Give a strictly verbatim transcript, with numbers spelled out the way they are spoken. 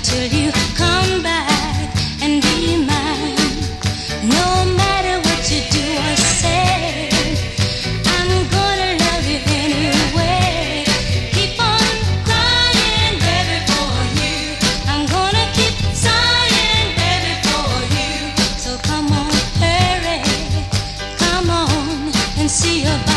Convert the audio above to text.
till you come back and be mine. No matter what you do or say, I'm gonna love you anyway. Keep on crying, baby, for you. I'm gonna keep sighing, baby, for you. So come on, hurry, come on and see about